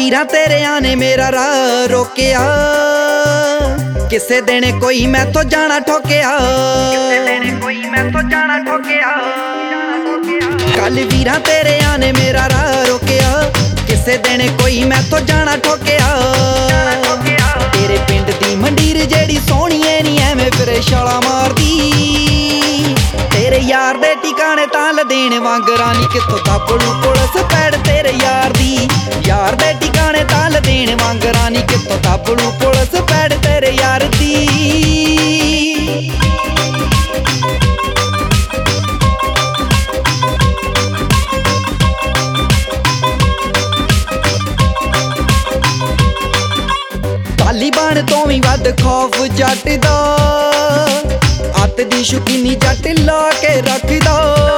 ਵੀਰਾਂ ਤੇਰਿਆਂ ਨੇ ਮੇਰਾ ਰਾਹ ਰੋਕਿਆ, ਕਿਸੇ ਦਿਨ ਕੋਈ ਮੈਥੋਂ ਜਾਣਾ ਠੋਕਿਆ, ਕਿਸੇ ਦਿਨ ਕੋਈ ਮੈਥੋਂ ਜਾਣਾ ਠੋਕਿਆ। ਕੱਲ ਵੀਰਾਂ ਤੇਰਿਆਂ ਨੇ ਮੇਰਾ ਰਾਹ ਰੋਕਿਆ, ਕਿਸੇ ਦਿਨ ਕੋਈ ਮੈਥੋਂ ਜਾਣਾ ਠੋਕਿਆ। ਤੇਰੇ ਪਿੰਡ ਦੀ ਮੰਡੀਰ ਜਿਹੜੀ ਸੋਹਣੀਏ ਨੀ ਐਵੇਂ ਫਿਰੇ ਛਾਲਾਂ ਮਾਰਦੀ, ਤੇਰੇ ਯਾਰ ਦੇ ਟਿਕਾਣੇ ਤਾਂ ਲਦੇਣ ਵਾਂਗਰਾਂ ਨੀ ਕਿੱਥੋਂ ਦੱਬੜੂ ਪੁਲਿਸ ਪੈੜ ਤੇਰੇ ਯਾਰ ਦੀ। ਯਾਰ ਦੇ ਟਿਕਾਣੇ ਤਾਂ ਲਦੇਣ ਵਾਂਗਰਾਂ ਨੀ ਕਿੱਥੋਂ ਦੱਬੜੂ ਪੁਲਿਸ ਪੈੜ ਤੇਰੇ ਯਾਰ ਦੀ। ਤਾਲੀਬਾਨ ਤੋਂ ਵੀ ਵੱਧ ਖੌਫ ਜੱਟ ਦਾ, ਅੱਤ ਦੀ ਸ਼ੁਕੀਨੀ ਜੱਟ ਲਾ ਕੇ ਰੱਖਦਾ।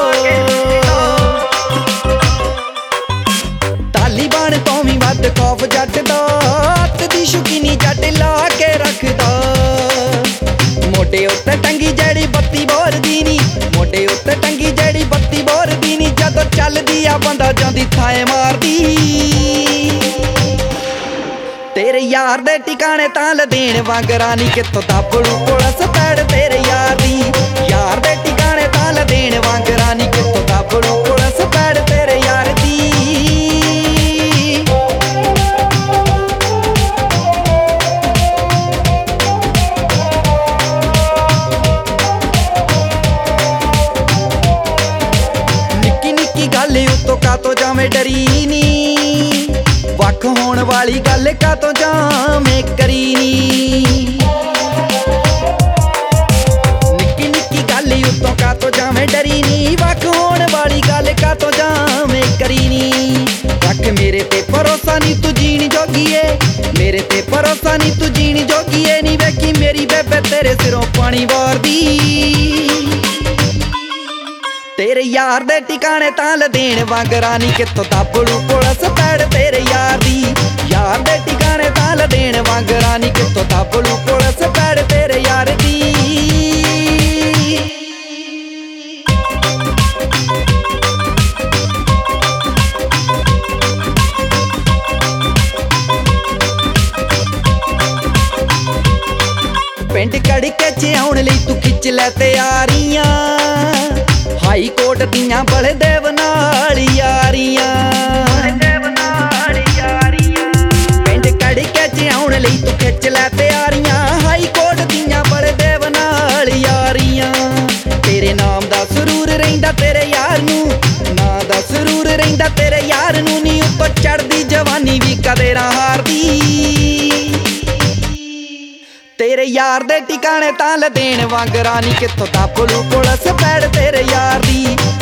ਤਾਲੀਬਾਨ ਤੋਂ ਵੀ ਵੱਧ ਖੌਫ ਜੱਟ ਦਾ, ਅੱਤ ਦੀ ਸ਼ੁਕੀਨੀ ਜੱਟ ਲਾ ਕੇ ਰੱਖਦਾ। ਮੋਢੇ ਉੱਤੇ ਟੰਗੀ ਜਿਹੜੀ ਬੱਤੀ ਬੋਰਦੀ ਨੀ, ਮੋਢੇ ਉੱਤੇ ਟੰਗੀ ਜਿਹੜੀ ਬੱਤੀ ਬੋਰਦੀ ਨੀ, ਜਦੋਂ ਚੱਲਦੀ ਆ ਬੰਦਾ ਜਾਂਦੀ ਥਾਏ ਮਾਰਦੀ। ਤੇਰੇ ਯਾਰ ਦੇ ਟਿਕਾਣੇ ਤਾਂ ਲਦੇਣ ਵਾਂਗਰਾਂ ਨੀ ਕਿੱਥੋਂ ਦੱਬੜੂ ਪੁਲਿਸ ਪੈੜ ਤੇਰੇ ਯਾਰ ਦੀ। ਯਾਰ ਦੇ ਟਿਕਾਣੇ ਤਾਂ ਲਦੇਣ ਵਾਂਗਰਾਂ ਨੀ ਕਿੱਥੋਂ ਦੱਬੜੂ ਪੁਲਿਸ ਪੈੜ ਤੇਰੇ ਯਾਰ ਦੀ। ਨਿੱਕੀ ਨਿੱਕੀ ਗੱਲ ਉੱਤੋਂ ਕਾਤੋਂ ਜਾਵੇਂ ਡਰੀ ਨੀ, ਵੱਖ ਹੋਣ ਵਾਲੀ ਗੱਲ ਕਾਤੋਂ ਜਾਵੇਂ ਕਰੀ ਨੀ। ਨਿੱਕੀ ਨਿੱਕੀ ਗੱਲ ਉੱਤੋਂ ਕਾਤੋਂ ਜਾਵੇਂ ਡਰੀ ਨੀ, ਵੱਖ ਹੋਣ ਵਾਲੀ ਗੱਲ ਕਾਤੋਂ ਜਾਵੇਂ ਕਰੀ ਨੀ। ਰੱਖ ਮੇਰੇ ਤੇ ਭਰੋਸਾ ਨੀ ਤੂੰ ਜੀਣ ਜੋਗੀਏ, ਮੇਰੇ ਤੇ ਭਰੋਸਾ ਨੀ ਤੂੰ ਜੀਣ ਜੋਗੀਏ ਨੀ। ਵੇਖੀ ਮੇਰੀ ਬੇਬੇ ਤੇਰੇ ਸਿਰੋਂ ਪਾਣੀ ਵਾਰਦੀ, ਤੇਰੇ ਯਾਰ ਦੇ ਟਿਕਾਣੇ ਤਾਂ ਲਦੇਣ ਵਾਂਗਰਾਂ ਨੀ ਕਿੱਥੋਂ ਦੱਬੜੂ ਪੁਲਿਸ ਪੈੜ ਤੇਰੇ ਯਾਰ ਦੀ। ਯਾਰ ਦੇ ਟਿਕਾਣੇ ਤਾਂ ਲਦੇਣ ਵਾਂਗਰਾਂ ਨੀ ਕਿੱਥੋਂ ਦੱਬੜੂ ਪੁਲਿਸ ਪੈੜ ਤੇਰੇ ਯਾਰ ਦੀ। ਪਿੰਡ ਕੜਕੇ ਚ ਆਉਣ ਲਈ ਤੂੰ ਖਿੱਚ ਲੈ ਤਿਆਰੀਆਂ, ਹਾਈ ਕੋਰਟ ਦੀਆਂ ਬਲਦੇਵ ਨਾਲ ਯਾਰੀਆਂ। ਪਿੰਡ ਕੜਕੇ ਚ ਆਉਣ ਲਈ ਤੂੰ ਖਿੱਚ ਲੈ ਤਿਆਰੀਆਂ, ਹਾਈ ਕੋਰਟ ਦੀਆਂ ਬਲਦੇਵ ਨਾਲ ਯਾਰੀਆਂ। ਤੇਰੇ ਨਾਮ ਦਾ ਸਰੂਰ ਰਹਿੰਦਾ ਤੇਰੇ ਯਾਰ ਨੂੰ, ਨਾਂ ਦਾ ਸਰੂਰ ਰਹਿੰਦਾ ਤੇਰੇ ਯਾਰ ਨੂੰ ਨੀ। ਉੱਤੋਂ ਚੜਦੀ ਜਵਾਨੀ ਵੀ ਕਦੇ ਨਾ ਹਾਰਦੀ, ਤੇਰੇ ਯਾਰ ਦੇ ਟਿਕਾਣੇ ਤਾਂ ਲਦੇਣ ਵਾਂਗਰਾਂ ਨੀ ਕਿੱਥੋਂ ਦੱਬੜੂ ਪੁਲਿਸ ਪੈੜ ਤੇਰੇ ਯਾਰ ਦੀ।